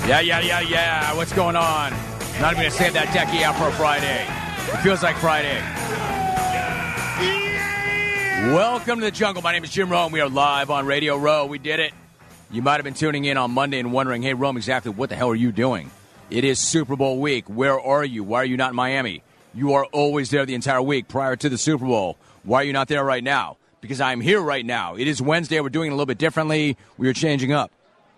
Yeah. What's going on? Not even going to save that techie out for a Friday. It feels like Friday. Welcome to the jungle. My name is Jim Rome. We are live on Radio Row. We did it. You might have been tuning in on Monday and wondering, hey, Rome, exactly what the hell are you doing? It is Super Bowl week. Where are you? Why are you not in Miami? You are always there the entire week prior to the Super Bowl. Why are you not there right now? Because I'm here right now. It is Wednesday. We're doing it a little bit differently. We are changing up.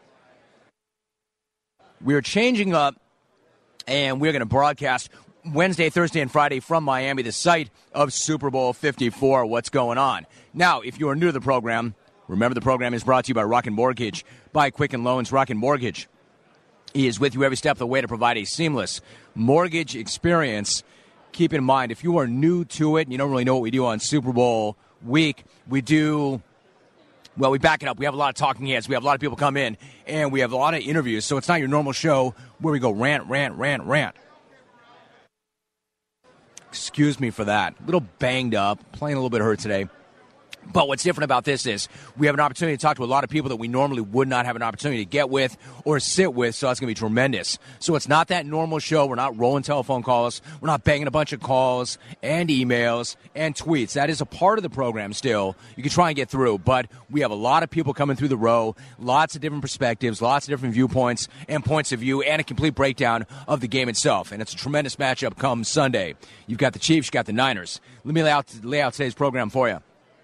And we're going to broadcast Wednesday, Thursday, and Friday from Miami, the site of Super Bowl 54. What's going on? Now, if you are new to the program, remember the program is brought to you by Rocket Mortgage, by Quicken Loans. Rocket Mortgage is with you every step of the way to provide a seamless mortgage experience. Keep in mind, if you are new to it and you don't really know what we do on Super Bowl week, we back it up. We have a lot of talking heads. We have a lot of people come in, and we have a lot of interviews. So it's not your normal show where we go rant. Excuse me for that. A little banged up, playing a little bit hurt today. But what's different about this is we have an opportunity to talk to a lot of people that we normally would not have an opportunity to get with or sit with, so that's going to be tremendous. So it's not that normal show. We're not rolling telephone calls. We're not banging a bunch of calls and emails and tweets. That is a part of the program still. You can try and get through, but we have a lot of people coming through the row, lots of different perspectives, lots of different viewpoints and points of view, and a complete breakdown of the game itself. And it's a tremendous matchup come Sunday. You've got the Chiefs, you've got the Niners. Let me lay out today's program for you.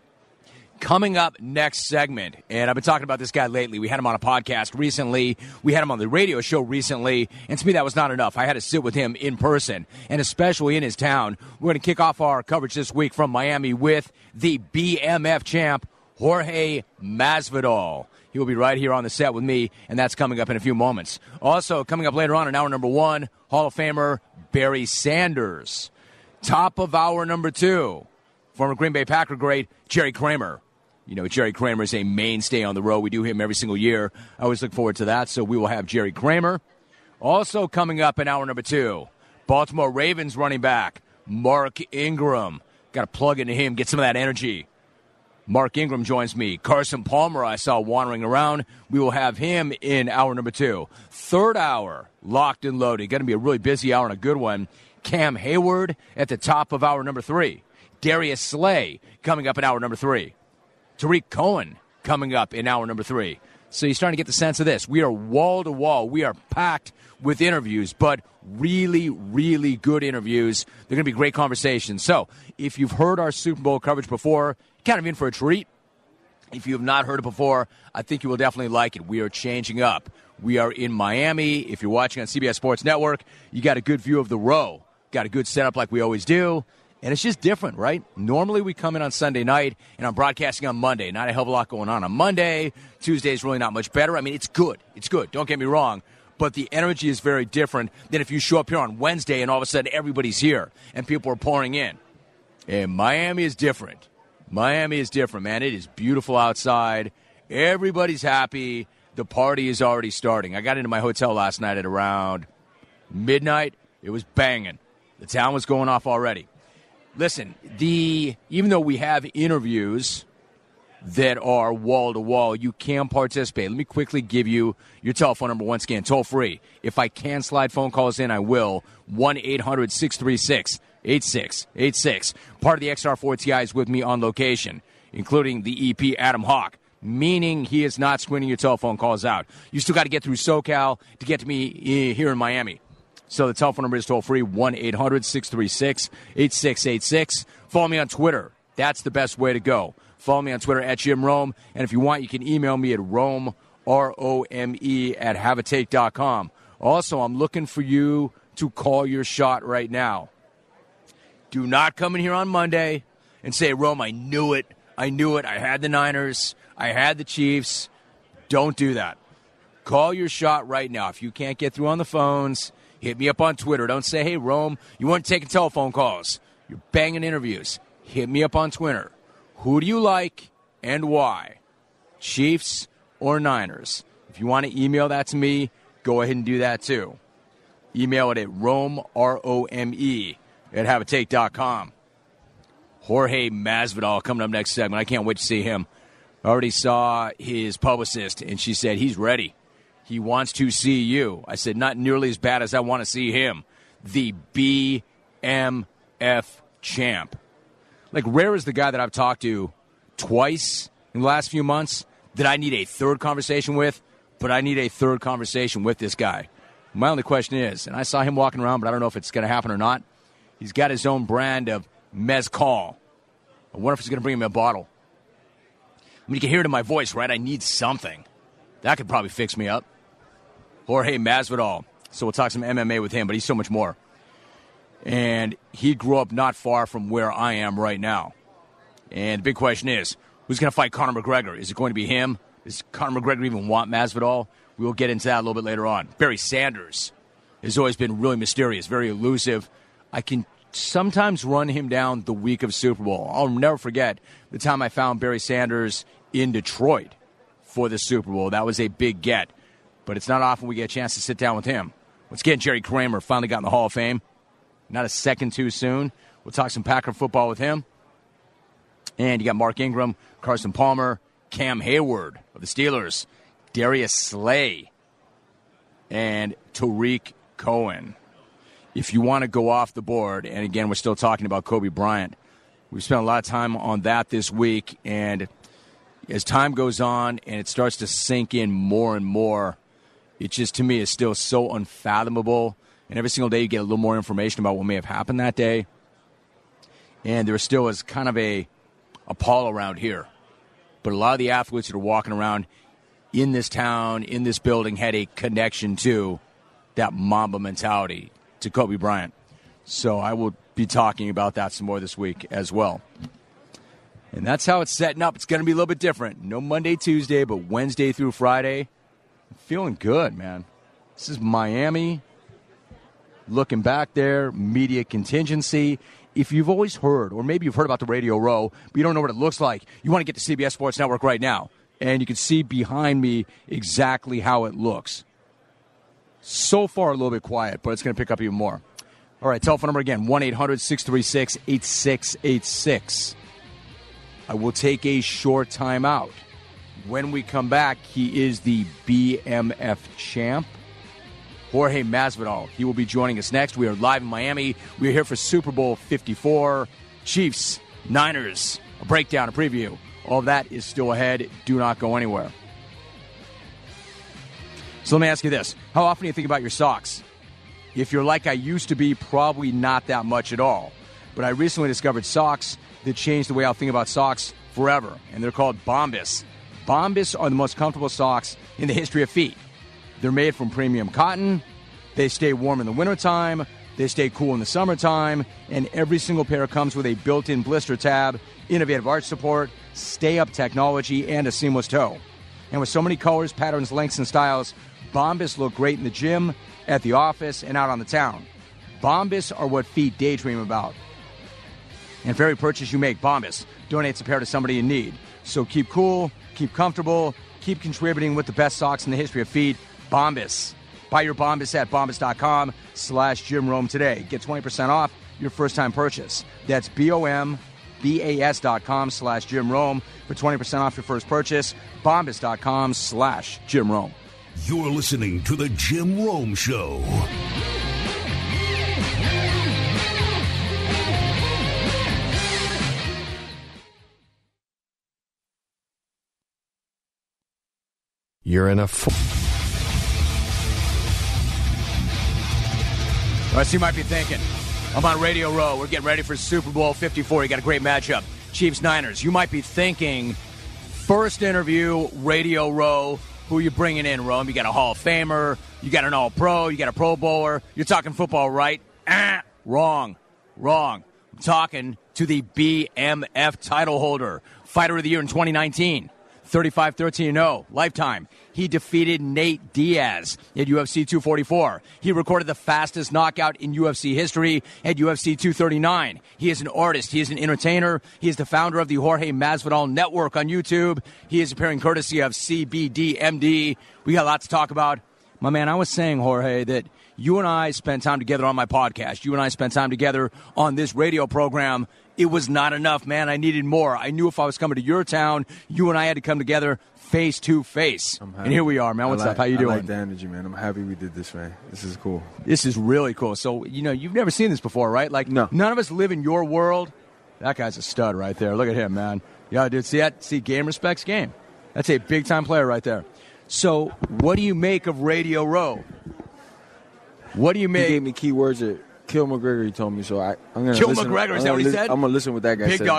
Coming up next segment, and I've been talking about this guy lately. We had him on a podcast recently. We had him on the radio show recently. And to me, that was not enough. I had to sit with him in person, and especially in his town. We're going to kick off our coverage this week from Miami with the BMF champ, Jorge Masvidal. He will be right here on the set with me, and that's coming up in a few moments. Also, coming up later on in hour number 1, Hall of Famer Barry Sanders. Top of hour number 2, former Green Bay Packer great Jerry Kramer. You know, Jerry Kramer is a mainstay on the road. We do him every single year. I always look forward to that, so we will have Jerry Kramer. Also coming up in hour number 2, Baltimore Ravens running back Mark Ingram. Got to plug into him, get some of that energy. Mark Ingram joins me. Carson Palmer I saw wandering around. We will have him in hour number 2. Third hour, locked and loaded. Going to be a really busy hour and a good one. Cam Hayward at the top of hour number 3. Darius Slay coming up in hour number 3. Tariq Cohen coming up in hour number 3. So you're starting to get the sense of this. We are wall to wall. We are packed with interviews, but really, really good interviews. They're going to be great conversations. So if you've heard our Super Bowl coverage before, kind of in for a treat. If you have not heard it before, I think you will definitely like it. We are changing up. We are in Miami. If you're watching on CBS Sports Network, you got a good view of the row. Got a good setup like we always do. And it's just different, right? Normally we come in on Sunday night, and I'm broadcasting on Monday. Not a hell of a lot going on Monday. Tuesday's really not much better. I mean, it's good. It's good. Don't get me wrong. But the energy is very different than if you show up here on Wednesday and all of a sudden everybody's here and people are pouring in. And Miami is different. Miami is different, man. It is beautiful outside. Everybody's happy. The party is already starting. I got into my hotel last night at around midnight. It was banging. The town was going off already. Listen, even though we have interviews that are wall-to-wall, you can participate. Let me quickly give you your telephone number once again, toll-free. If I can slide phone calls in, I will. 1-800-636-8686. Part of the XR4TI is with me on location, including the EP Adam Hawk, meaning he is not screening your telephone calls out. You still got to get through SoCal to get to me here in Miami. So the telephone number is toll-free, 1-800-636-8686. Follow me on Twitter. That's the best way to go. Follow me on Twitter at Jim Rome. And if you want, you can email me at Rome, R-O-M-E, at haveatake.com. Also, I'm looking for you to call your shot right now. Do not come in here on Monday and say, Rome, I knew it. I had the Niners. I had the Chiefs. Don't do that. Call your shot right now. If you can't get through on the phones, hit me up on Twitter. Don't say, hey, Rome, you weren't taking telephone calls. You're banging interviews. Hit me up on Twitter. Who do you like and why? Chiefs or Niners? If you want to email that to me, go ahead and do that too. Email it at Rome, R-O-M-E, at haveatake.com. Jorge Masvidal coming up next segment. I can't wait to see him. I already saw his publicist, and she said he's ready. He wants to see you. I said, not nearly as bad as I want to see him. The BMF champ. Like, Rare is the guy that I've talked to twice in the last few months that I need a third conversation with, but I need a third conversation with this guy. My only question is, and I saw him walking around, but I don't know if it's going to happen or not, he's got his own brand of mezcal. I wonder if he's going to bring him a bottle. I mean, you can hear it in my voice, right? I need something. That could probably fix me up. Jorge Masvidal. So we'll talk some MMA with him, but he's so much more. And he grew up not far from where I am right now. And the big question is, who's going to fight Conor McGregor? Is it going to be him? Does Conor McGregor even want Masvidal? We will get into that a little bit later on. Barry Sanders has always been really mysterious, very elusive. I can sometimes run him down the week of Super Bowl. I'll never forget the time I found Barry Sanders in Detroit for the Super Bowl. That was a big get. But it's not often we get a chance to sit down with him. Once again, Jerry Kramer finally got in the Hall of Fame. Not a second too soon. We'll talk some Packer football with him. And you got Mark Ingram, Carson Palmer, Cam Hayward of the Steelers, Darius Slay, and Tariq Cohen. If you want to go off the board, and again, we're still talking about Kobe Bryant. We've spent a lot of time on that this week, and as time goes on and it starts to sink in more and more, it just, to me, is still so unfathomable. And every single day you get a little more information about what may have happened that day. And there still is kind of a pall around here. But a lot of the athletes that are walking around in this town, in this building, had a connection to that Mamba mentality, to Kobe Bryant. So I will be talking about that some more this week as well. And that's how it's setting up. It's going to be a little bit different. No Monday, Tuesday, but Wednesday through Friday. I'm feeling good, man. This is Miami. Looking back there, media contingency. If you've always heard, or maybe you've heard about the Radio Row, but you don't know what it looks like, you want to get to CBS Sports Network right now. And you can see behind me exactly how it looks. So far, a little bit quiet, but it's going to pick up even more. All right, telephone number again, 1-800-636-8686. I will take a short time out. When we come back, he is the BMF champ, Jorge Masvidal. He will be joining us next. We are live in Miami. We are here for Super Bowl 54. Chiefs, Niners, a breakdown, a preview. All that is still ahead. Do not go anywhere. So let me ask you this. How often do you think about your socks? If you're like I used to be, probably not that much at all. But I recently discovered socks that changed the way I'll think about socks forever. And they're called Bombas. Bombas are the most comfortable socks in the history of feet. They're made from premium cotton. They stay warm in the wintertime. They stay cool in the summertime. And every single pair comes with a built-in blister tab, innovative arch support, stay-up technology, and a seamless toe. And with so many colors, patterns, lengths, and styles, Bombas look great in the gym, at the office, and out on the town. Bombas are what feet daydream about. And for every purchase you make, Bombas donates a pair to somebody in need. So keep cool, keep comfortable, keep contributing with the best socks in the history of feet. Bombas. Buy your Bombas at bombas.com/Jim Rome today. Get 20% off your first-time purchase. That's BOMBAS.com/Jim Rome for 20% off your first purchase. Bombas.com/Jim Rome. You're listening to The Jim Rome Show. You're in a... All right, so you might be thinking, I'm on Radio Row. We're getting ready for Super Bowl 54. You got a great matchup. Chiefs-Niners. You might be thinking, first interview, Radio Row. Who are you bringing in, Rome? You got a Hall of Famer. You got an All-Pro. You got a Pro Bowler. You're talking football, right? Wrong. I'm talking to the BMF title holder. Fighter of the Year in 2019. 35-13-0, lifetime. He defeated Nate Diaz at UFC 244. He recorded the fastest knockout in UFC history at UFC 239. He is an artist. He is an entertainer. He is the founder of the Jorge Masvidal Network on YouTube. He is appearing courtesy of CBDMD. We got a lot to talk about. My man, I was saying, Jorge, that you and I spent time together on my podcast. You and I spent time together on this radio program. It was not enough, man. I needed more. I knew if I was coming to your town, you and I had to come together face to face. And here we are, man. What's up? How you doing? I like the energy, man. I'm happy we did this, man. This is cool. This is really cool. So, you've never seen this before, right? Like, no. None of us live in your world. That guy's a stud right there. Look at him, man. Yeah, dude, see that? See, game respects game. That's a big-time player right there. So, what do you make of Radio Row? What do you make? He gave me key words that Kill McGregor, he told me, so I'm going to Kill listen. McGregor, is that what he said? I'm going to listen what that guy Big said, dog.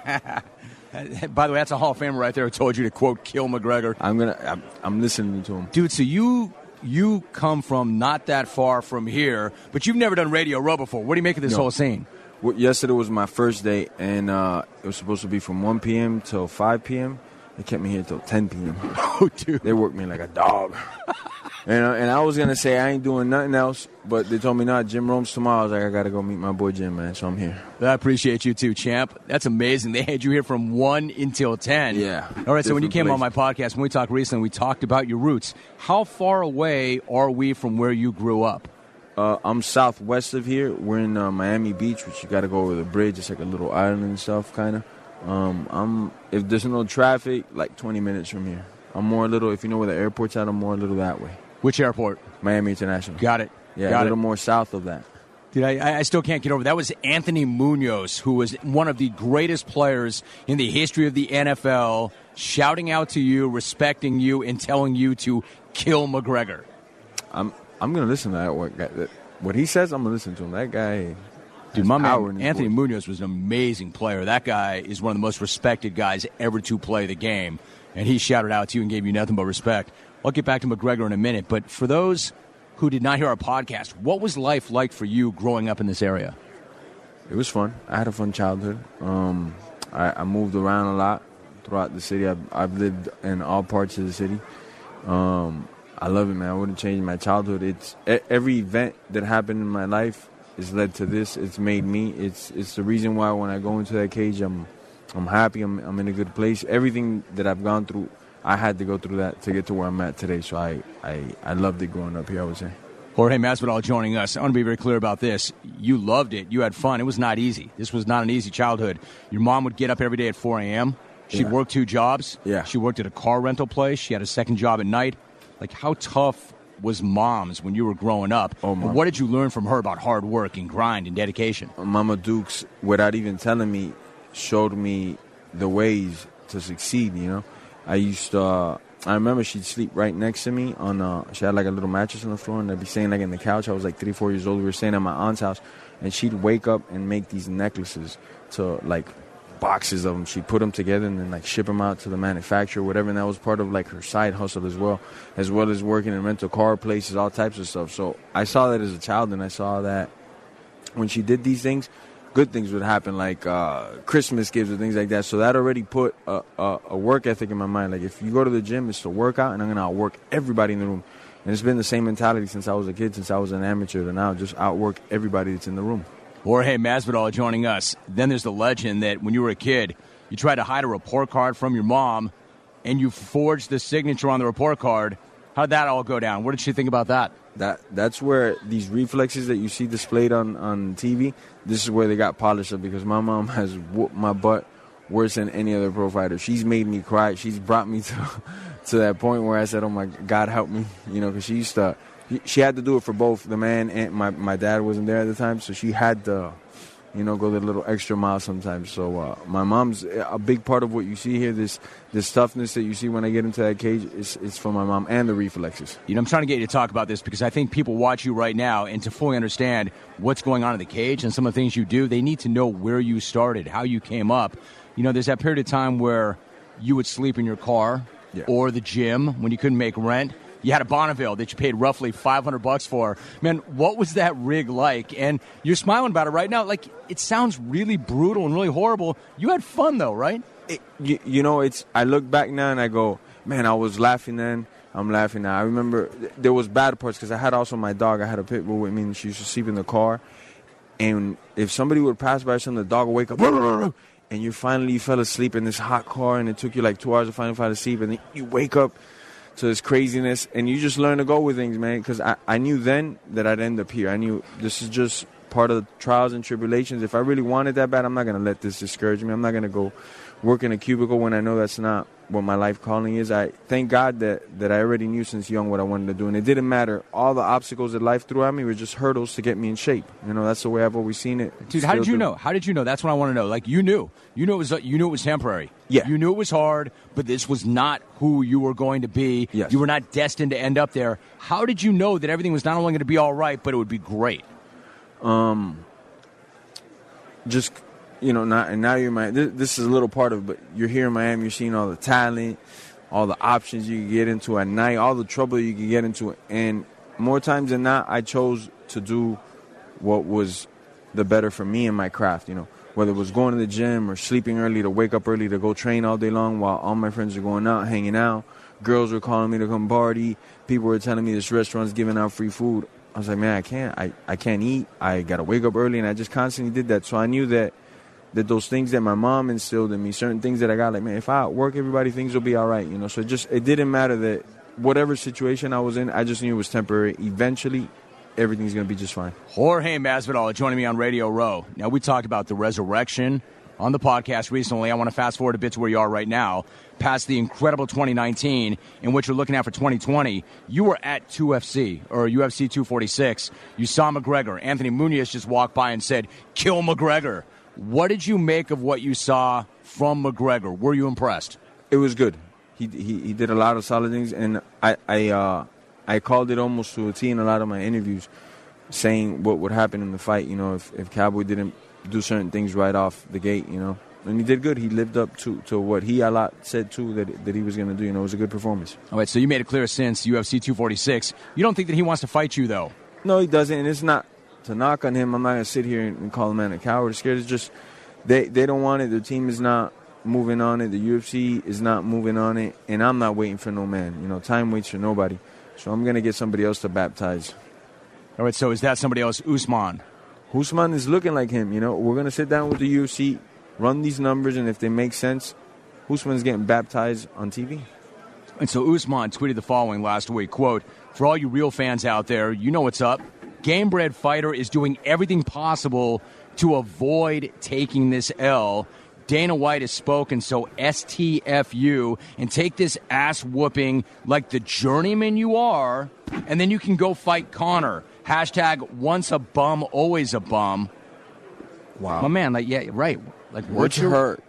man. By the way, that's a Hall of Famer right there who told you to, quote, kill McGregor. I'm listening to him. Dude, so you come from not that far from here, but you've never done Radio Row before. What do you make of this whole scene? Yesterday was my first day, and it was supposed to be from 1 p.m. till 5 p.m. They kept me here till 10 p.m. Oh, dude. They worked me like a dog. and I was going to say I ain't doing nothing else, but they told me, nah, Jim Rome's tomorrow. I was like, I got to go meet my boy Jim, man, so I'm here. I appreciate you too, champ. That's amazing. They had you here from 1 until 10. Yeah. All right, so when you came place. on my podcast, when we talked recently, we talked about your roots. How far away are we from where you grew up? I'm southwest of here. We're in Miami Beach, which you got to go over the bridge. It's like a little island and stuff, kind of. If there's no traffic, like 20 minutes from here. I'm more a little, if you know where the airport's at, I'm more a little that way. Which airport? Miami International. Got it. Yeah, Got a little more south of that. Dude, I still can't get over that. Was Anthony Munoz, who was one of the greatest players in the history of the NFL, shouting out to you, respecting you, and telling you to kill McGregor. I'm going to listen to that. What he says, I'm going to listen to him. That guy... Dude, my man, Anthony Munoz was an amazing player. That guy is one of the most respected guys ever to play the game. And he shouted out to you and gave you nothing but respect. I'll get back to McGregor in a minute. But for those who did not hear our podcast, what was life like for you growing up in this area? It was fun. I had a fun childhood. I moved around a lot throughout the city. I've lived in all parts of the city. I love it, man. I wouldn't change my childhood. It's every event that happened in my life has led to this. It's made me. It's the reason why when I go into that cage, I'm happy. I'm in a good place. Everything that I've gone through, I had to go through that to get to where I'm at today. So I loved it growing up here, I would say. Jorge Masvidal joining us. I want to be very clear about this. You loved it. You had fun. It was not easy. This was not an easy childhood. Your mom would get up every day at 4 a.m. She'd work 2 jobs. Yeah. She worked at a car rental place. She had a second job at night. Like, how tough was Mom's when you were growing up? Oh, Mom. What did you learn from her about hard work and grind and dedication? Mama Dukes, without even telling me, showed me the ways to succeed, you know. I remember she'd sleep right next to me she had like a little mattress on the floor, and I'd be staying like in the couch. I was like 3-4 years old. We were staying at my aunt's house, and she'd wake up and make these necklaces to like boxes of them. She'd put them together and then like ship them out to the manufacturer, whatever. And that was part of like her side hustle as well as working in rental car places, all types of stuff. So I saw that as a child, and I saw that when she did these things, good things would happen, like Christmas gifts and things like that. So that already put a work ethic in my mind. Like, if you go to the gym, it's to work out, and I'm going to outwork everybody in the room. And it's been the same mentality since I was a kid, since I was an amateur to now, just outwork everybody that's in the room. Jorge Masvidal joining us. Then there's the legend that when you were a kid, you tried to hide a report card from your mom, and you forged the signature on the report card. How did that all go down? What did she think about that? That's where these reflexes that you see displayed on TV, this is where they got polished up, because my mom has whooped my butt worse than any other pro fighter. She's made me cry. She's brought me to that point where I said, oh, my God, help me. You know, because she had to do it for both the man, and my dad wasn't there at the time, so she had to, you know, go the little extra mile sometimes. So my mom's a big part of what you see here. This toughness that you see when I get into that cage is from my mom, and the reflexes. You know, I'm trying to get you to talk about this because I think people watch you right now, and to fully understand what's going on in the cage and some of the things you do, they need to know where you started, how you came up. You know, there's that period of time where you would sleep in your car or the gym when you couldn't make rent. You had a Bonneville that you paid roughly $500 for. Man, what was that rig like? And you're smiling about it right now. Like, it sounds really brutal and really horrible. You had fun, though, right? You know, I look back now and I go, man, I was laughing then. I'm laughing now. I remember there was bad parts because I had also my dog. I had a pit bull with me, and she used to sleep in the car. And if somebody would pass by or something, the dog would wake up, and you fell asleep in this hot car, and it took you like 2 hours to finally fall asleep, and then you wake up to this craziness, and you just learn to go with things, man, because I knew then that I'd end up here. I knew this is just part of the trials and tribulations. If I really wanted that bad, I'm not going to let this discourage me. I'm not going to go work in a cubicle when I know that's not what my life calling is. I thank God that I already knew since young what I wanted to do, and it didn't matter. All the obstacles that life threw at me were just hurdles to get me in shape. That's the way I've always seen it. Dude, how did you know? How did you know? That's what I want to know. Like, you knew it was temporary. Yeah. You knew it was hard, but this was not who you were going to be. Yes. You were not destined to end up there. How did you know that everything was not only going to be all right, but it would be great? Just, now you're this is a little part of it, but you're here in Miami, you're seeing all the talent, all the options you can get into at night, all the trouble you can get into. And more times than not, I chose to do what was the better for me and my craft, whether it was going to the gym or sleeping early to wake up early to go train all day long while all my friends are going out, hanging out. Girls were calling me to come party. People were telling me this restaurant's giving out free food. I was like, man, I can't eat. I got to wake up early, and I just constantly did that. So I knew that those things that my mom instilled in me, certain things that I got, like, man, if I outwork everybody, things will be all right, So it didn't matter that whatever situation I was in, I just knew it was temporary. Eventually, everything's going to be just fine. Jorge Masvidal joining me on Radio Row. Now, we talked about the resurrection on the podcast recently. I want to fast forward a bit to where you are right now, past the incredible 2019, in which you're looking at for 2020. You were at 2FC, or UFC 246. You saw McGregor. Anthony Muniz just walked by and said, "Kill McGregor." What did you make of what you saw from McGregor? Were you impressed? It was good. He did a lot of solid things, and I called it almost to a T in a lot of my interviews, saying what would happen in the fight, if Cowboy didn't do certain things right off the gate, And he did good. He lived up to what he said, too, that he was going to do. It was a good performance. All right, so you made it clear since UFC 246. You don't think that he wants to fight you, though? No, he doesn't, and it's not to knock on him. I'm not going to sit here and call a man a coward. Scared. It's just they don't want it. Their team is not moving on it. The UFC is not moving on it, and I'm not waiting for no man. Time waits for nobody. So I'm going to get somebody else to baptize. All right, so is that somebody else, Usman? Usman is looking like him. We're going to sit down with the UFC, run these numbers, and if they make sense, Usman's getting baptized on TV. And so Usman tweeted the following last week, quote, "For all you real fans out there, you know what's up. Game-bred fighter is doing everything possible to avoid taking this L. Dana White has spoken, so STFU, and take this ass-whooping like the journeyman you are, and then you can go fight Conor. Hashtag once a bum, always a bum." Wow. My man, like, yeah, right. Like, Which hurt?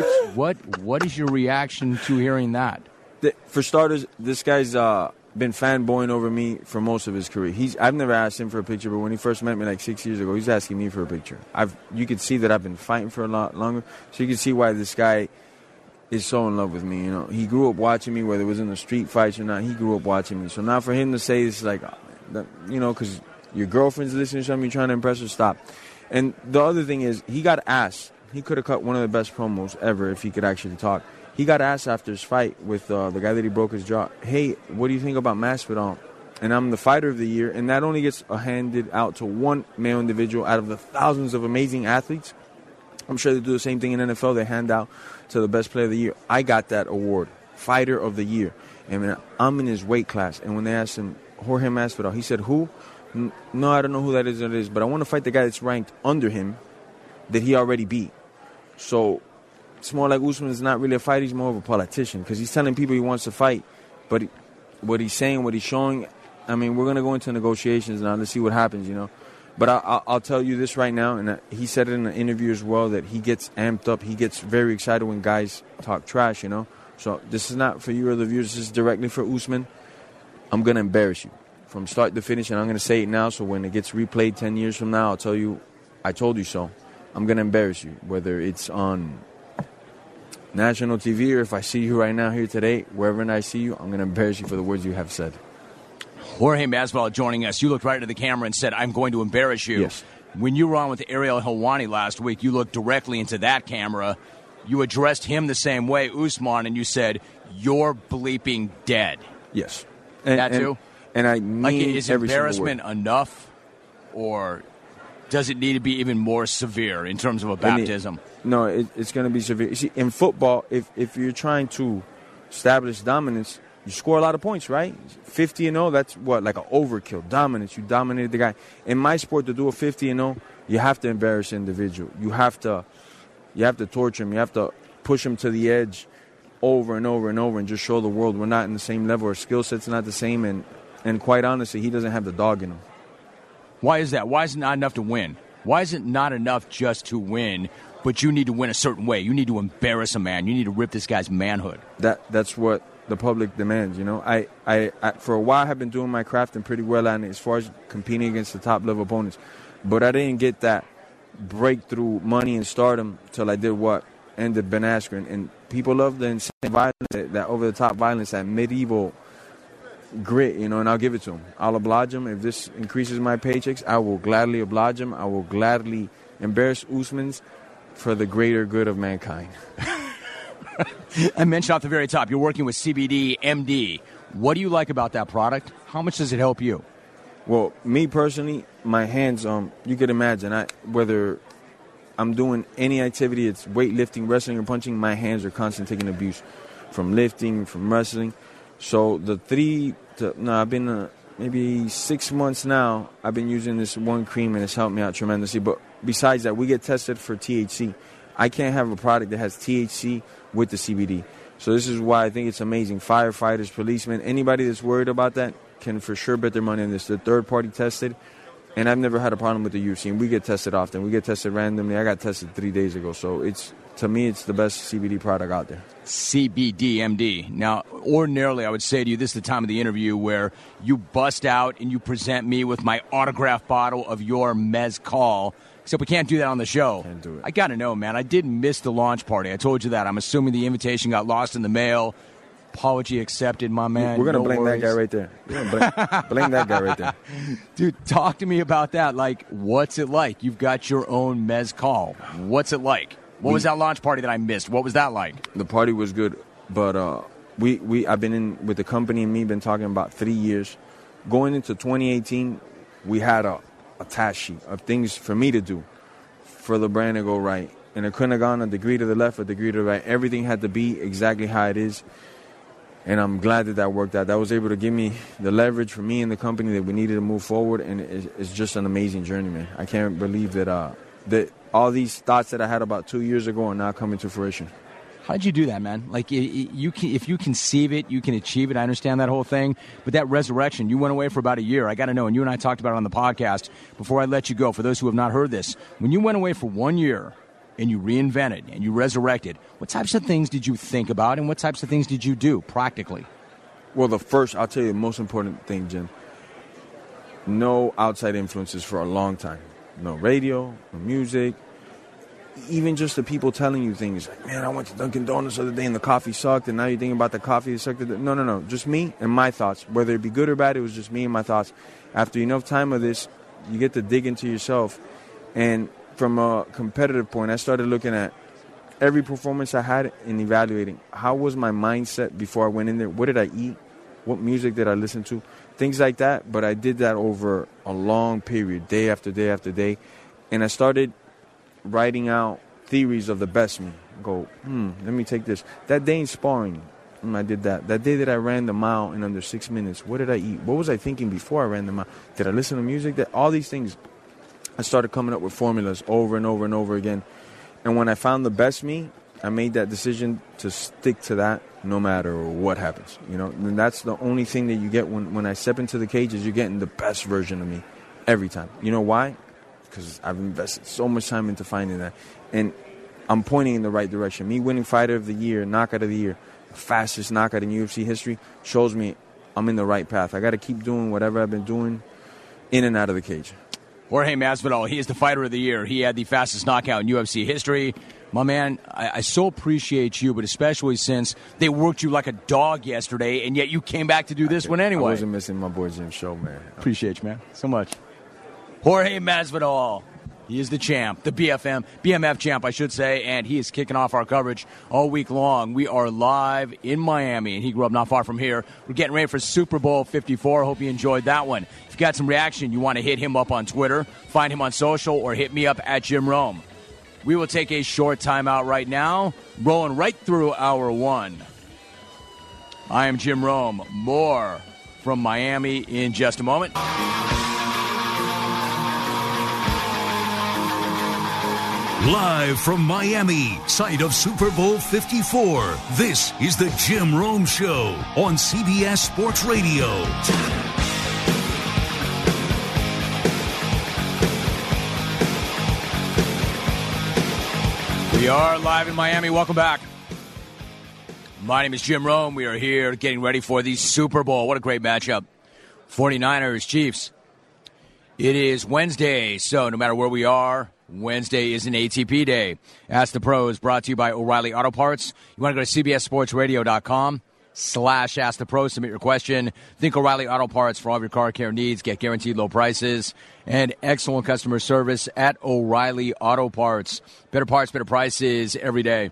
What is your reaction to hearing that? For starters, this guy's been fanboying over me for most of his career. I've never asked him for a picture, but when he first met me like 6 years ago, he's asking me for a picture. You could see that I've been fighting for a lot longer, so you can see why this guy is so in love with me. He grew up watching me, whether it was in the street fights or not. He grew up watching me. So now for him to say it's like, because your girlfriend's listening to something, you're trying to impress her, stop. And the other thing is, he got asked. He could have cut one of the best promos ever if he could actually talk. He got asked after his fight with the guy that he broke his jaw, "Hey, what do you think about Masvidal?" And I'm the fighter of the year, and that only gets handed out to one male individual out of the thousands of amazing athletes. I'm sure they do the same thing in NFL. They hand out to the best player of the year. I got that award, fighter of the year. And I'm in his weight class. And when they asked him, Jorge Masvidal, he said, "Who?" "No, I don't know who that is, but I want to fight the guy that's ranked under him that he already beat." So it's more like Usman is not really a fighter. He's more of a politician because he's telling people he wants to fight. But what he's saying, what he's showing, we're going to go into negotiations now to see what happens, But I'll tell you this right now, and he said it in an interview as well, that he gets amped up. He gets very excited when guys talk trash, So this is not for you or the viewers. This is directly for Usman. I'm going to embarrass you from start to finish, and I'm going to say it now so when it gets replayed 10 years from now, I'll tell you, I told you so. I'm going to embarrass you, whether it's on national TV or if I see you right now here today, wherever I see you, I'm going to embarrass you for the words you have said. Jorge Masvidal joining us. You looked right into the camera and said, "I'm going to embarrass you." Yes. When you were on with Ariel Helwani last week, you looked directly into that camera. You addressed him the same way, Usman, and you said, "You're bleeping dead." Yes. That too? And I mean, is embarrassment enough, or does it need to be even more severe in terms of a baptism? No, it's going to be severe. You see, in football, if you're trying to establish dominance, you score a lot of points, right? 50-0, that's what, like an overkill. Dominance, you dominated the guy. In my sport, to do a 50-0, you have to embarrass an individual. You have to torture him. You have to push him to the edge. over and over and over and just show the world we're not in the same level. Our skill set's not the same, and quite honestly, he doesn't have the dog in him. Why is that? Why is it not enough to win? Why is it not enough just to win, but you need to win a certain way? You need to embarrass a man. You need to rip this guy's manhood. That's what the public demands, you know. I for a while have been doing my craft and pretty well at it as far as competing against the top level opponents, but I didn't get that breakthrough money and stardom till I did what ended Ben Askren. And people love the insane violence, that over the top violence, that medieval grit, you know, and I'll give it to him. I'll oblige him. If this increases my paychecks, I will gladly oblige him. I will gladly embarrass Usman's for the greater good of mankind. I mentioned off the very top, you're working with CBD MD. What do you like about that product? How much does it help you? Well, me personally, my hands, you could imagine, whether I'm doing any activity, it's weightlifting, wrestling, or punching, my hands are constantly taking abuse from lifting, from wrestling. So I've been maybe 6 months now, I've been using this one cream, and it's helped me out tremendously. But besides that, we get tested for THC. I can't have a product that has THC with the CBD. So this is why I think it's amazing. Firefighters, policemen, anybody that's worried about that can for sure bet their money on this. The third-party tested, and I've never had a problem with the UFC. And we get tested often. We get tested randomly. I got tested 3 days ago. So to me, it's the best CBD product out there. CBDMD. Now, ordinarily, I would say to you, this is the time of the interview where you bust out and you present me with my autographed bottle of your Mezcal. Except we can't do that on the show. Can't do it. I got to know, man. I did miss the launch party. I told you that. I'm assuming the invitation got lost in the mail. Apology accepted, my man. We're going to blame that guy right there. Blame that guy right there. Dude, talk to me about that. Like, what's it like? You've got your own Mezcal. What's it like? What was that launch party that I missed? What was that like? The party was good, but I've been in with the company and me, been talking about 3 years. Going into 2018, we had a task sheet of things for me to do for the brand to go right. And it couldn't have gone a degree to the left or a degree to the right. Everything had to be exactly how it is. And I'm glad that worked out. That was able to give me the leverage for me and the company that we needed to move forward. And it's just an amazing journey, man. I can't believe that all these thoughts that I had about 2 years ago are now coming to fruition. How did you do that, man? Like, if you conceive it, you can achieve it. I understand that whole thing. But that resurrection, you went away for about a year. I got to know, and you and I talked about it on the podcast before I let you go. For those who have not heard this, when you went away for 1 year and you reinvented and you resurrected, what types of things did you think about and what types of things did you do practically? Well, I'll tell you the most important thing, Jim. No outside influences for a long time. No radio, no music. Even just the people telling you things like, man, I went to Dunkin' Donuts the other day and the coffee sucked, and now you're thinking about the coffee that sucked. No. Just me and my thoughts. Whether it be good or bad, it was just me and my thoughts. After enough time of this, you get to dig into yourself. And from a competitive point, I started looking at every performance I had and evaluating how was my mindset before I went in there. What did I eat? What music did I listen to? Things like that. But I did that over a long period, day after day after day. And I started writing out theories of the best me. Go, let me take this. That day in sparring, I did that. That day that I ran the mile in under 6 minutes, what did I eat? What was I thinking before I ran the mile? Did I listen to music? All these things, I started coming up with formulas over and over and over again. And when I found the best me, I made that decision to stick to that no matter what happens. You know, and that's the only thing that you get when I step into the cage is you're getting the best version of me every time. You know why? Because I've invested so much time into finding that. And I'm pointing in the right direction. Me winning Fighter of the Year, Knockout of the Year, the fastest knockout in UFC history, shows me I'm in the right path. I got to keep doing whatever I've been doing in and out of the cage. Jorge Masvidal, he is the Fighter of the Year. He had the fastest knockout in UFC history. My man, I so appreciate you, but especially since they worked you like a dog yesterday, and yet you came back to do this one anyway. I wasn't missing my boy Jim's show, man. Appreciate you, man, so much. Jorge Masvidal, he is the champ, the BMF champ, I should say, and he is kicking off our coverage all week long. We are live in Miami, and he grew up not far from here. We're getting ready for Super Bowl 54. Hope you enjoyed that one. If you got some reaction, you want to hit him up on Twitter, find him on social, or hit me up at Jim Rome. We will take a short timeout right now, rolling right through hour one. I am Jim Rome. More from Miami in just a moment. Live from Miami, site of Super Bowl 54, this is the Jim Rome Show on CBS Sports Radio. We are live in Miami. Welcome back. My name is Jim Rome. We are here getting ready for the Super Bowl. What a great matchup. 49ers, Chiefs. It is Wednesday, so no matter where we are, Wednesday is an ATP day. Ask the Pros, brought to you by O'Reilly Auto Parts. You want to go to cbssportsradio.com/Ask the Pros, submit your question. Think O'Reilly Auto Parts for all of your car care needs. Get guaranteed low prices and excellent customer service at O'Reilly Auto Parts. Better parts, better prices every day.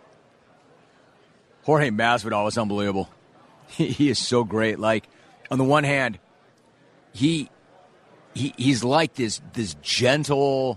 Jorge Masvidal is unbelievable. He is so great. Like, on the one hand, he's like this gentle,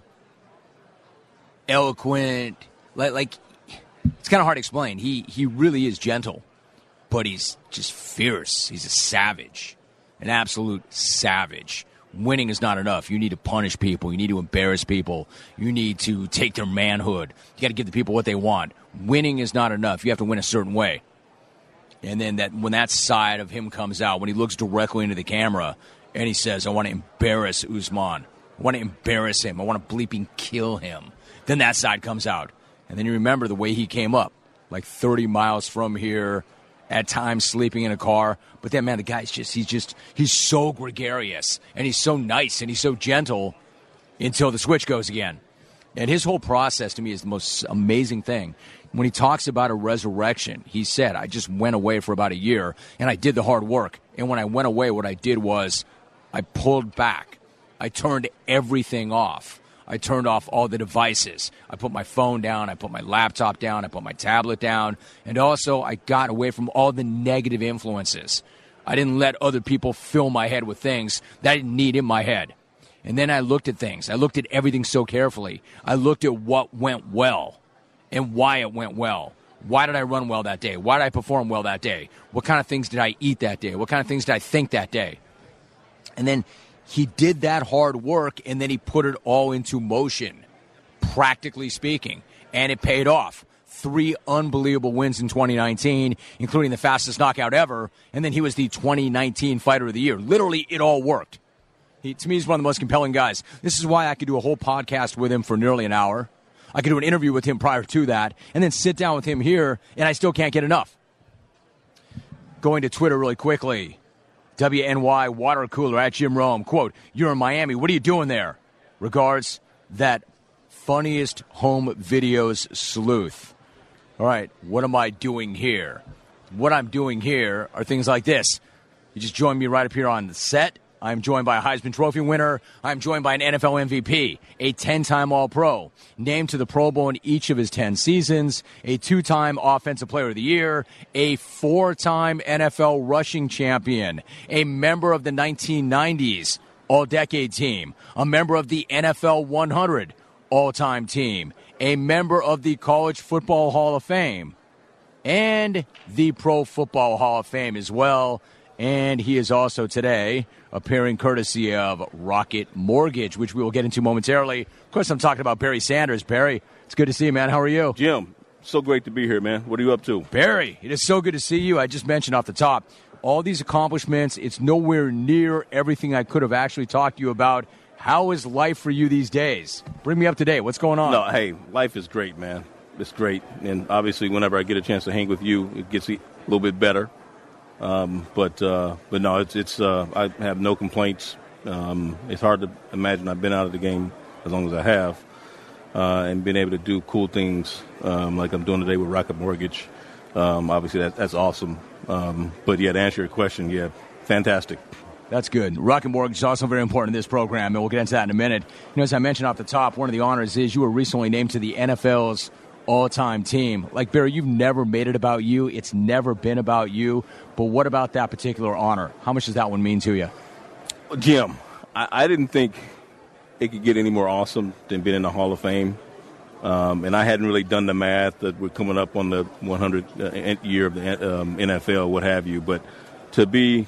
eloquent, like it's kind of hard to explain. He really is gentle, but he's just fierce. He's a savage, an absolute savage. Winning is not enough. You need to punish people. You need to embarrass people. You need to take their manhood. You got to give the people what they want. Winning is not enough. You have to win a certain way. And then when that side of him comes out, when he looks directly into the camera and he says, I want to embarrass Usman. I want to embarrass him. I want to bleeping kill him. Then that side comes out. And then you remember the way he came up, like 30 miles from here, at times sleeping in a car. But then, man, the guy's he's so gregarious, and he's so nice, and he's so gentle until the switch goes again. And his whole process to me is the most amazing thing. When he talks about a resurrection, he said, I just went away for about a year, and I did the hard work. And when I went away, what I did was I pulled back. I turned everything off. I turned off all the devices. I put my phone down. I put my laptop down. I put my tablet down. And also, I got away from all the negative influences. I didn't let other people fill my head with things that I didn't need in my head. And then I looked at things. I looked at everything so carefully. I looked at what went well and why it went well. Why did I run well that day? Why did I perform well that day? What kind of things did I eat that day? What kind of things did I think that day? And then he did that hard work, and then he put it all into motion, practically speaking, and it paid off. 3 unbelievable wins in 2019, including the fastest knockout ever, and then he was the 2019 Fighter of the Year. Literally, it all worked. To me, he's one of the most compelling guys. This is why I could do a whole podcast with him for nearly an hour. I could do an interview with him prior to that, and then sit down with him here, and I still can't get enough. Going to Twitter really quickly. WNY Water Cooler at Jim Rome. Quote, you're in Miami. What are you doing there? Regards, that funniest home videos sleuth. All right, what am I doing here? What I'm doing here are things like this. You just joined me right up here on the set. I'm joined by a Heisman Trophy winner. I'm joined by an NFL MVP, a 10-time All-Pro, named to the Pro Bowl in each of his 10 seasons, a 2-time Offensive Player of the Year, a 4-time NFL rushing champion, a member of the 1990s All-Decade team, a member of the NFL 100 All-Time team, a member of the College Football Hall of Fame, and the Pro Football Hall of Fame as well. And he is also today appearing courtesy of Rocket Mortgage, which we will get into momentarily. Of course, I'm talking about Barry Sanders. Barry, it's good to see you, man. How are you? Jim, so great to be here, man. What are you up to? Barry, it is so good to see you. I just mentioned off the top, all these accomplishments, it's nowhere near everything I could have actually talked to you about. How is life for you these days? Bring me up to date. What's going on? No, hey, life is great, man. It's great. And obviously, whenever I get a chance to hang with you, it gets a little bit better. But no, it's I have no complaints. It's hard to imagine I've been out of the game as long as I have, and been able to do cool things like I'm doing today with Rocket Mortgage. Obviously, that's awesome. But yeah, to answer your question, yeah, fantastic. That's good. Rocket Mortgage is also very important in this program, and we'll get into that in a minute. You know, as I mentioned off the top, one of the honors is you were recently named to the NFL's all-time team. Like, Barry, you've never made it about you. It's never been about you. But what about that particular honor? How much does that one mean to you? Jim, I didn't think it could get any more awesome than being in the Hall of Fame. And I hadn't really done the math that we're coming up on the 100th year of the NFL, what have you. But to be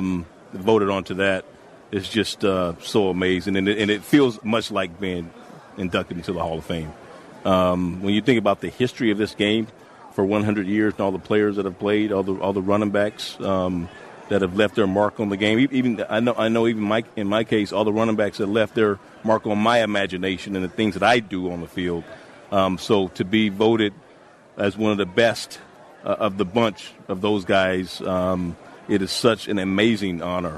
voted onto that is just so amazing. And it feels much like being inducted into the Hall of Fame. When you think about the history of this game for 100 years and all the players that have played, all the running backs that have left their mark on the game, even I know even in my case, all the running backs that left their mark on my imagination and the things that I do on the field. So to be voted as one of the best of the bunch of those guys, it is such an amazing honor.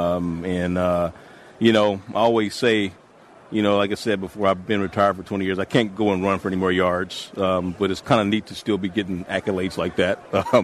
I always say, like I said before, I've been retired for 20 years. I can't go and run for any more yards, but it's kind of neat to still be getting accolades like that,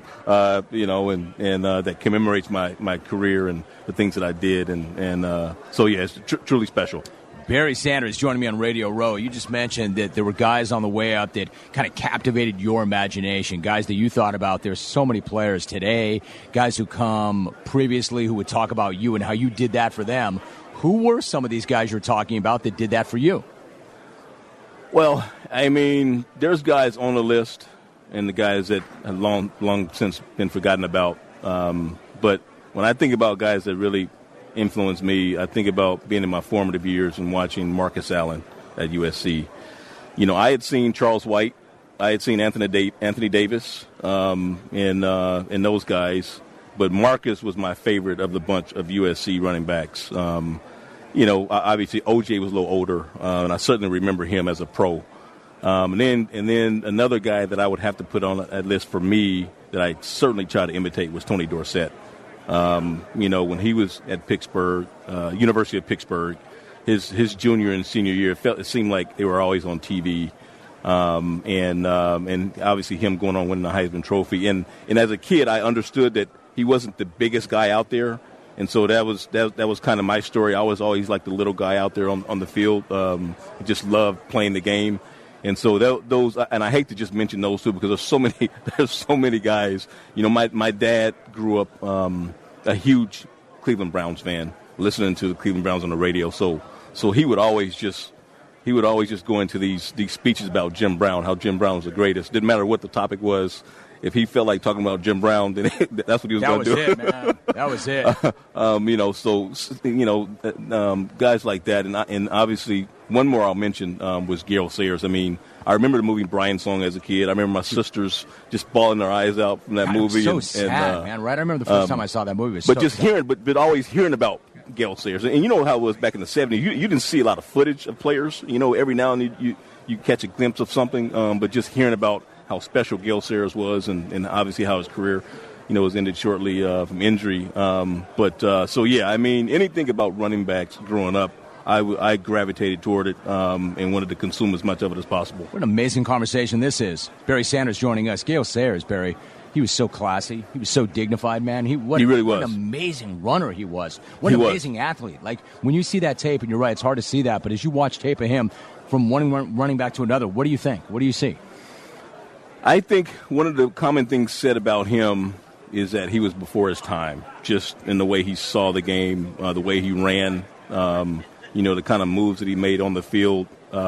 that commemorates my career and the things that I did. So, yeah, it's truly special. Barry Sanders joining me on Radio Row. You just mentioned that there were guys on the way up that kind of captivated your imagination, guys that you thought about. There's so many players today, guys who come previously who would talk about you and how you did that for them. Who were some of these guys you're talking about that did that for you? Well, I mean, there's guys on the list and the guys that have long since been forgotten about. But when I think about guys that really influenced me, I think about being in my formative years and watching Marcus Allen at USC. I had seen Charles White, I had seen Anthony Davis, and those guys, but Marcus was my favorite of the bunch of USC running backs. Obviously OJ was a little older, and I certainly remember him as a pro. And then another guy that I would have to put on that list for me that I certainly tried to imitate was Tony Dorsett. When he was at Pittsburgh, University of Pittsburgh, his junior and senior year, it seemed like they were always on TV. And obviously him going on winning the Heisman Trophy. And as a kid, I understood that he wasn't the biggest guy out there. And so that was kind of my story. I was always like the little guy out there on the field. Just loved playing the game. And so those, and I hate to just mention those two because there's so many guys. My dad grew up a huge Cleveland Browns fan, listening to the Cleveland Browns on the radio. So he would always just go into these speeches about Jim Brown, how Jim Brown was the greatest. Didn't matter what the topic was. If he felt like talking about Jim Brown, then that's what he was going to do. That was it, man. Guys like that, and obviously one more I'll mention was Gale Sayers. I mean, I remember the movie Brian Song as a kid. I remember my sisters just bawling their eyes out from that movie. So sad, man. Right? I remember the first time I saw that movie. But always hearing about Gale Sayers, and you know how it was back in the 70s. You didn't see a lot of footage of players. Every now and then you catch a glimpse of something, but just hearing about how special Gale Sayers was, and obviously how his career, was ended shortly from injury. I mean, anything about running backs growing up, I gravitated toward it and wanted to consume as much of it as possible. What an amazing conversation this is. Barry Sanders joining us. Gale Sayers, Barry, he was so classy. He was so dignified, man. He really was. What an amazing runner he was. What an amazing athlete. Like, when you see that tape, and you're right, it's hard to see that, but as you watch tape of him from one running back to another, what do you think? What do you see? I think one of the common things said about him is that he was before his time, just in the way he saw the game, the way he ran, the kind of moves that he made on the field.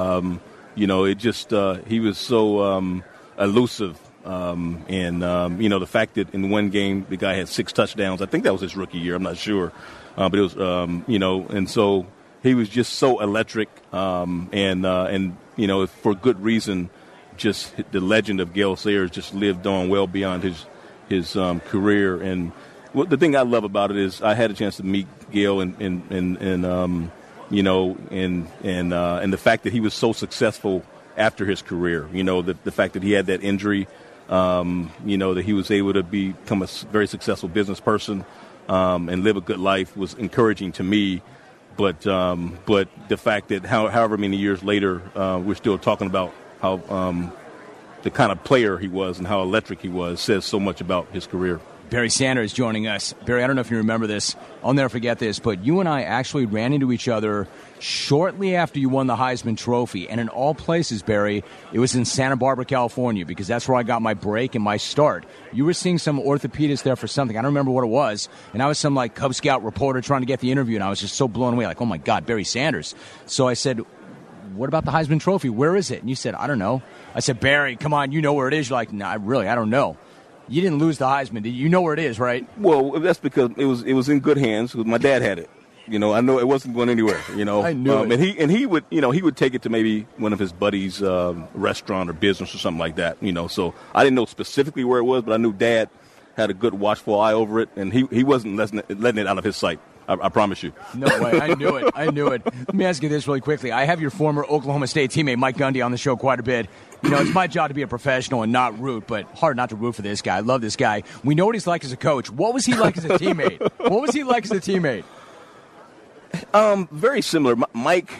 He was so elusive. The fact that in one game the guy had 6 touchdowns, I think that was his rookie year, I'm not sure. But it was, and so he was just so electric for good reason. Just the legend of Gale Sayers just lived on well beyond his career. And the thing I love about it is I had a chance to meet Gale and the fact that he was so successful after his career. The fact that he had that injury, that he was able to become a very successful business person and live a good life was encouraging to me. But the fact that however many years later we're still talking about how the kind of player he was and how electric he was says so much about his career. Barry Sanders joining us. Barry, I don't know if you remember this. I'll never forget this, but you and I actually ran into each other shortly after you won the Heisman Trophy. And in all places, Barry, it was in Santa Barbara, California, because that's where I got my break and my start. You were seeing some orthopedist there for something. I don't remember what it was. And I was some Cub Scout reporter trying to get the interview, and I was just so blown away, oh, my God, Barry Sanders. So I said, what about the Heisman Trophy? Where is it? And you said, I don't know. I said, Barry, come on, you know where it is. You're like, no, I don't know. You didn't lose the Heisman. You know where it is, right? Well, that's because it was in good hands. My dad had it. You know, I know it wasn't going anywhere. You know, I knew it. And he would, you know, he would take it to maybe one of his buddies' restaurant or business or something like that. You know, so I didn't know specifically where it was, but I knew Dad had a good watchful eye over it, and he wasn't letting it out of his sight. I promise you. No way. I knew it. Let me ask you this really quickly. I have your former Oklahoma State teammate, Mike Gundy, on the show quite a bit. You know, it's my job to be a professional and not root, but hard not to root for this guy. I love this guy. We know what he's like as a coach. What was he like as a teammate? Very similar. Mike,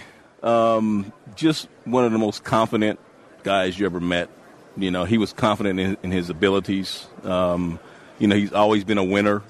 just one of the most confident guys you ever met. You know, he was confident in his abilities. You know, he's always been a winner.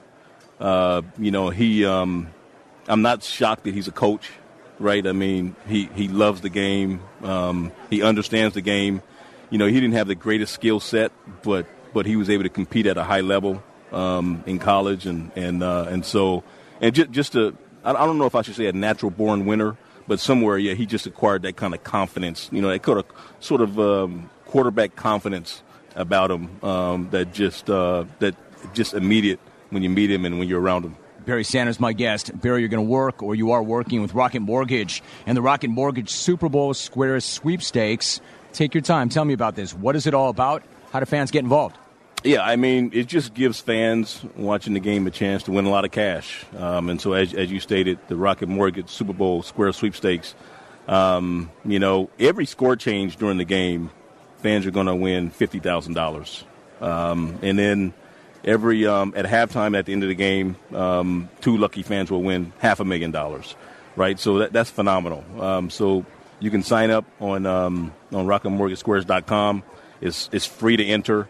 You know, I'm not shocked that he's a coach, right? I mean, he loves the game. He understands the game. You know, he didn't have the greatest skill set, but he was able to compete at a high level in college, and so just I don't know if I should say a natural born winner, but somewhere, yeah, he just acquired that kind of confidence. You know, that kind of sort of quarterback confidence about him that just immediate when you meet him and when you're around him. Barry Sanders, my guest. Barry, you're going to work, or you are working with Rocket Mortgage and the Rocket Mortgage Super Bowl Square Sweepstakes. Take your time. Tell me about this. What is it all about? How do fans get involved? Yeah, I mean, it just gives fans watching the game a chance to win a lot of cash. And so, as you stated, the Rocket Mortgage Super Bowl Square Sweepstakes, you know, every score change during the game, fans are going to win $50,000. And then every at halftime, at the end of the game, 2 lucky fans will win $500,000, right? So that's phenomenal. So you can sign up on RocketMortgageSquares.com. It's free to enter.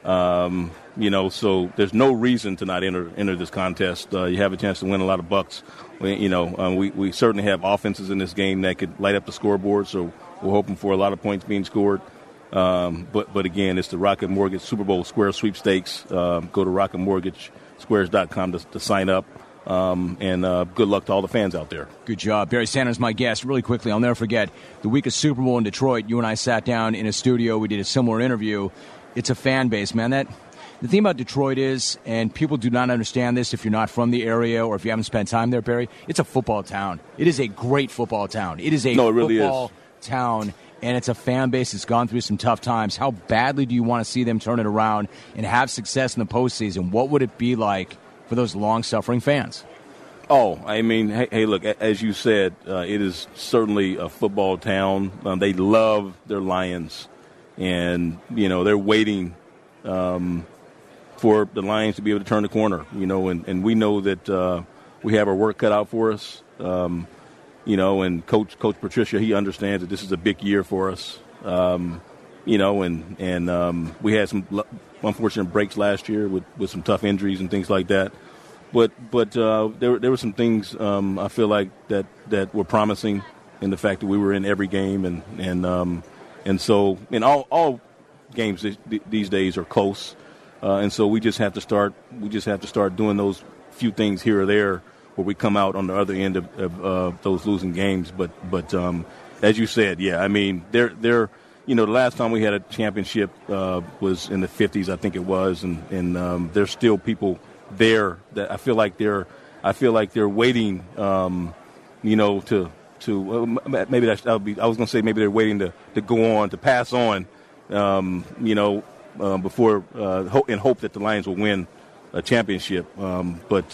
You know, so there's no reason to not enter this contest. You have a chance to win a lot of bucks. You know, we certainly have offenses in this game that could light up the scoreboard, so we're hoping for a lot of points being scored. But again, it's the Rocket Mortgage Super Bowl Square Sweepstakes. Go to RocketMortgageSquares.com to sign up. And good luck to all the fans out there. Good job. Barry Sanders, my guest. Really quickly, I'll never forget, the week of Super Bowl in Detroit, you and I sat down in a studio. We did a similar interview. It's a fan base, man. The thing about Detroit is, and people do not understand this if you're not from the area or if you haven't spent time there, Barry, it's a football town. It is a great football town. It is a football town, and it's a fan base that's gone through some tough times. How badly do you want to see them turn it around and have success in the postseason? What would it be like for those long-suffering fans? Oh, I mean, hey, look, as you said, it is certainly a football town. They love their Lions, and, you know, they're waiting for the Lions to be able to turn the corner, you know, and we know that we have our work cut out for us, you know, and Coach Patricia, he understands that this is a big year for us, you know, and we had some unfortunate breaks last year with some tough injuries and things like that. But there were some things I feel like that were promising in the fact that we were in every game, and so in all games these days are close, and so we just have to start doing those few things here or there where we come out on the other end of those losing games. But as you said, yeah, I mean they're you know, the last time we had a championship was in the 50s, I think it was, and there's still people there that I feel like they're waiting, you know, to maybe I was going to say maybe they're waiting to go on, to pass on, you know, before in hope that the Lions will win a championship. But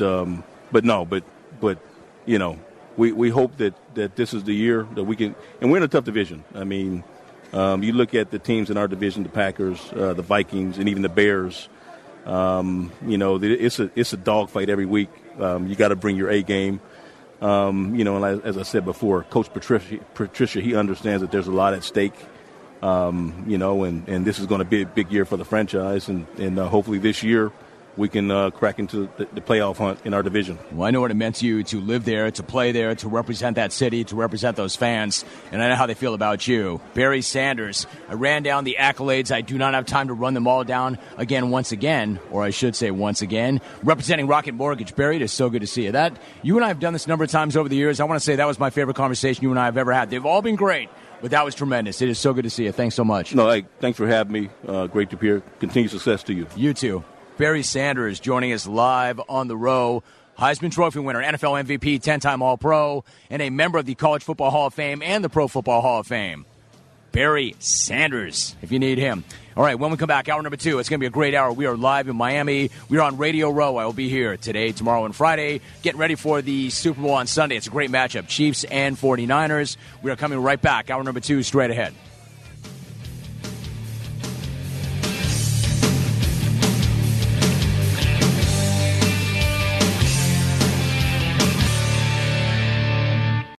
you know, we hope that this is the year that we can, and we're in a tough division. I mean, you look at the teams in our division, the Packers, the Vikings, and even the Bears. You know, it's a dogfight every week. You got to bring your A game. You know, and as I said before, Coach Patricia, he understands that there's a lot at stake. You know, and this is going to be a big year for the franchise, and hopefully this year we can crack into the playoff hunt in our division. Well, I know what it meant to you to live there, to play there, to represent that city, to represent those fans, and I know how they feel about you. Barry Sanders, I ran down the accolades. I do not have time to run them all down once again, or I should say once again, representing Rocket Mortgage. Barry, it is so good to see you. You and I have done this a number of times over the years. I want to say that was my favorite conversation you and I have ever had. They've all been great, but that was tremendous. It is so good to see you. Thanks so much. No, thanks for having me. Great to be here. Continued success to you. You too. Barry Sanders joining us live on the Row. Heisman Trophy winner, NFL MVP, 10-time All-Pro, and a member of the College Football Hall of Fame and the Pro Football Hall of Fame. Barry Sanders, if you need him. All right, when we come back, hour number 2, it's going to be a great hour. We are live in Miami. We are on Radio Row. I will be here today, tomorrow, and Friday, getting ready for the Super Bowl on Sunday. It's a great matchup, Chiefs and 49ers. We are coming right back. Hour number 2 straight ahead.